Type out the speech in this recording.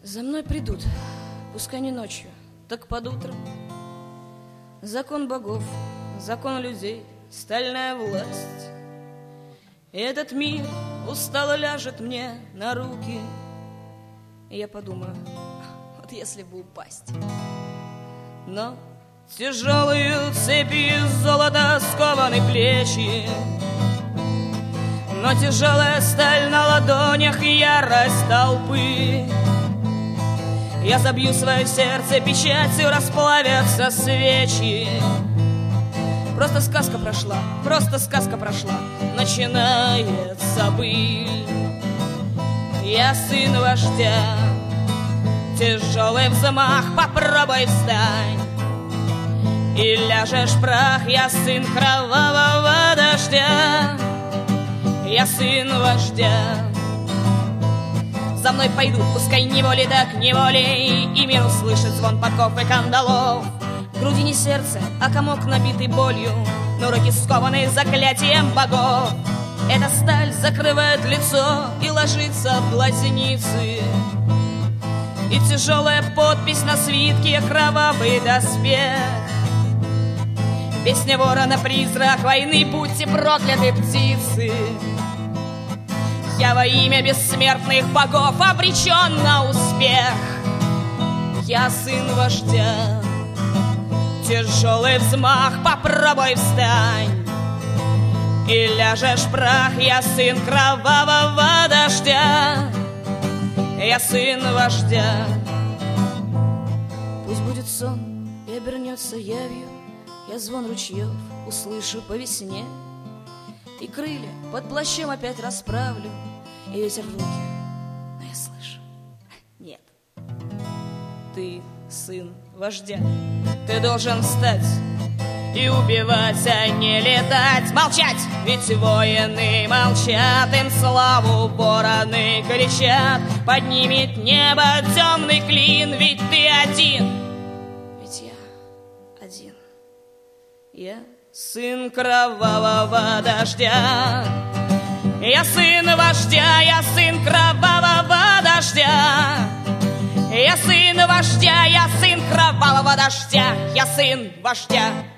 За мной придут, пускай не ночью, так под утром. Закон богов, закон людей, стальная власть. И этот мир устало ляжет мне на руки. И я подумаю, вот если бы упасть. Но тяжелые цепи золота скованы плечи, но тяжелая сталь на ладонях и ярость толпы. Я забью свое сердце печатью, расплавятся свечи. Просто сказка прошла, начинается быль. Я сын вождя, тяжелый взмах, попробуй встань. И ляжешь в прах, я сын кровавого дождя. Я сын вождя. За мной пойдут, пускай неволей, так неволей, и мир услышит звон подков и кандалов. В груди не сердце, а комок, набитый болью, но руки скованы заклятием богов. Эта сталь закрывает лицо и ложится в глазницы, и тяжелая подпись на свитке — кровавый доспех. Песня ворона, призрак войны, будьте прокляты, птицы. Я во имя бессмертных богов обречен на успех. Я сын вождя, тяжелый взмах, попробуй встань. И ляжешь в прах, я сын кровавого дождя. Я сын вождя. Пусть будет сон и обернется явью, я звон ручьев услышу по весне. И крылья под плащом опять расправлю, и ветер в руки, но я слышу: нет, ты сын вождя. Ты должен встать и убивать, а не летать. Молчать, ведь воины молчат, им славу вороны кричат. Поднимет небо темный клин, ведь ты один. Ведь я один. Я сын кровавого дождя. Я сын вождя, я сын кровавого дождя. Я сын вождя, я сын кровавого дождя. Я сын вождя.